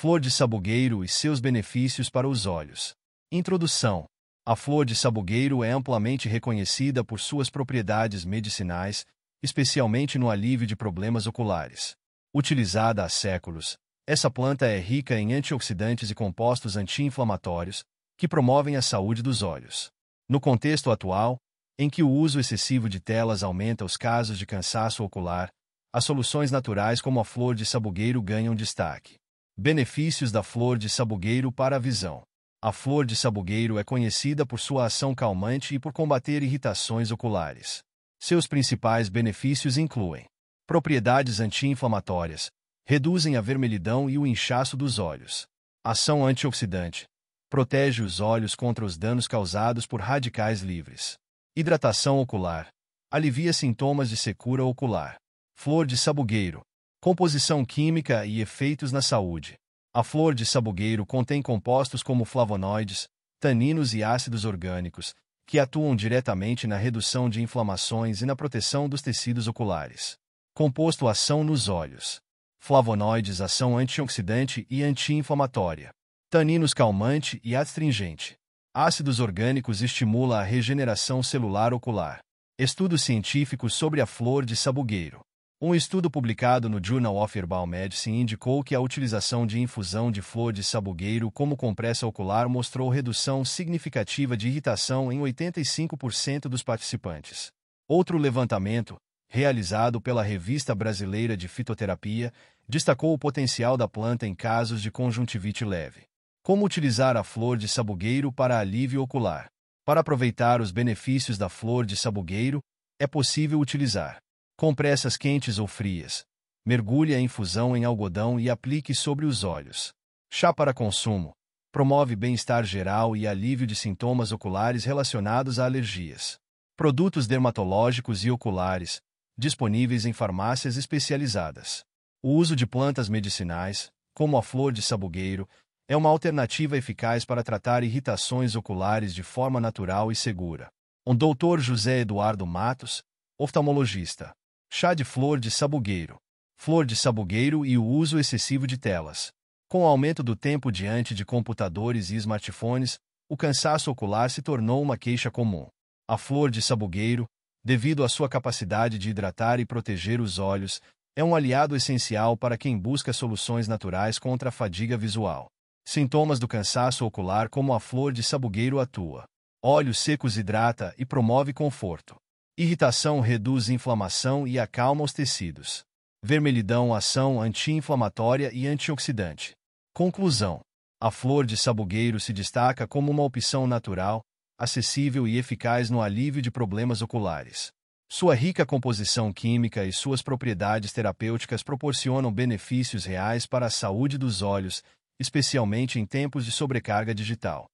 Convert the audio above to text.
Flor de sabugueiro e seus benefícios para os olhos. Introdução. A flor de sabugueiro é amplamente reconhecida por suas propriedades medicinais, especialmente no alívio de problemas oculares. Utilizada há séculos, essa planta é rica em antioxidantes e compostos anti-inflamatórios, que promovem a saúde dos olhos. No contexto atual, em que o uso excessivo de telas aumenta os casos de cansaço ocular, as soluções naturais como a flor de sabugueiro ganham destaque. Benefícios da flor de sabugueiro para a visão. A flor de sabugueiro é conhecida por sua ação calmante e por combater irritações oculares. Seus principais benefícios incluem propriedades anti-inflamatórias, reduzem a vermelhidão e o inchaço dos olhos. Ação antioxidante, protege os olhos contra os danos causados por radicais livres. Hidratação ocular, alivia sintomas de secura ocular. Flor de sabugueiro, composição química e efeitos na saúde. A flor de sabugueiro contém compostos como flavonoides, taninos e ácidos orgânicos, que atuam diretamente na redução de inflamações e na proteção dos tecidos oculares. Composto ação nos olhos. Flavonoides, ação antioxidante e anti-inflamatória. Taninos, calmante e astringente. Ácidos orgânicos, estimula a regeneração celular ocular. Estudos científicos sobre a flor de sabugueiro. Um estudo publicado no Journal of Herbal Medicine indicou que a utilização de infusão de flor de sabugueiro como compressa ocular mostrou redução significativa de irritação em 85% dos participantes. Outro levantamento, realizado pela Revista Brasileira de Fitoterapia, destacou o potencial da planta em casos de conjuntivite leve. Como utilizar a flor de sabugueiro para alívio ocular? Para aproveitar os benefícios da flor de sabugueiro, é possível utilizar compressas quentes ou frias. Mergulhe a infusão em algodão e aplique sobre os olhos. Chá para consumo. Promove bem-estar geral e alívio de sintomas oculares relacionados a alergias. Produtos dermatológicos e oculares, disponíveis em farmácias especializadas. O uso de plantas medicinais, como a flor de sabugueiro, é uma alternativa eficaz para tratar irritações oculares de forma natural e segura. Dr. José Eduardo Matos, oftalmologista. Chá de flor de sabugueiro. Flor de sabugueiro e o uso excessivo de telas. Com o aumento do tempo diante de computadores e smartphones, o cansaço ocular se tornou uma queixa comum. A flor de sabugueiro, devido à sua capacidade de hidratar e proteger os olhos, é um aliado essencial para quem busca soluções naturais contra a fadiga visual. Sintomas do cansaço ocular, como a flor de sabugueiro atua. Olhos secos, hidrata e promove conforto. Irritação, reduz inflamação e acalma os tecidos. Vermelhidão, ação anti-inflamatória e antioxidante. Conclusão. A flor de sabugueiro se destaca como uma opção natural, acessível e eficaz no alívio de problemas oculares. Sua rica composição química e suas propriedades terapêuticas proporcionam benefícios reais para a saúde dos olhos, especialmente em tempos de sobrecarga digital.